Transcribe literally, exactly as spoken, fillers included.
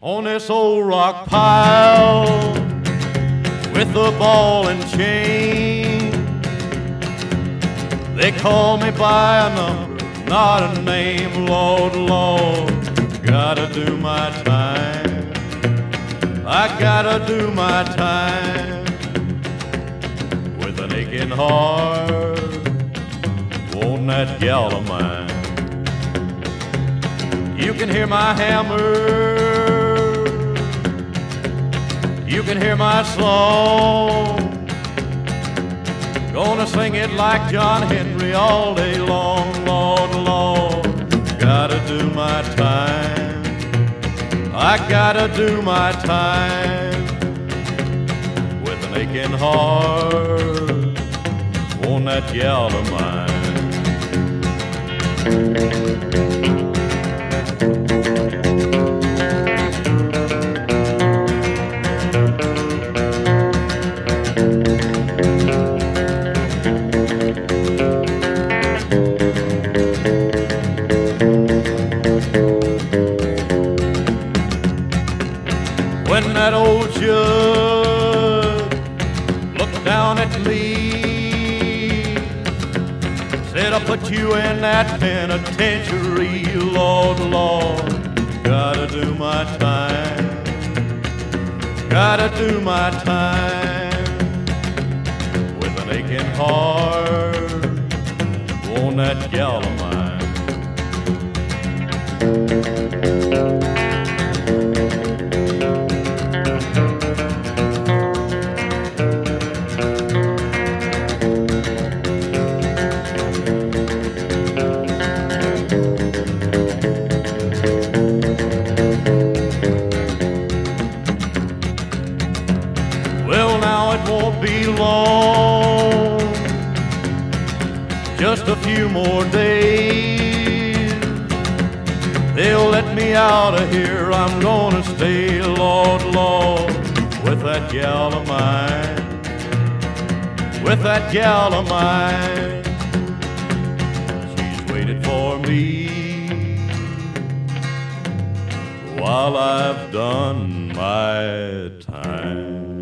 on this old rock pile with the ball and chain. They call me by a number, not a name. Lord, Lord, gotta do my time. I gotta do my time with an aching heart on that gal of mine. You can hear my hammer, you can hear my song. Gonna sing it like John Henry all day long. Lord, Lord, gotta do my time. I gotta do my time with an aching heart on that gal of mine. When that old judge looked down at me, said, I'll put you in that penitentiary. Lord, Lord, gotta do my time. Gotta do my time with an aching heart on that gal of mine. Well, now it won't be long, just a few more days. They'll let me out of here, I'm gonna stay, Lord, Lord, with that gal of mine, with that gal of mine. She's waited for me while I've done my time.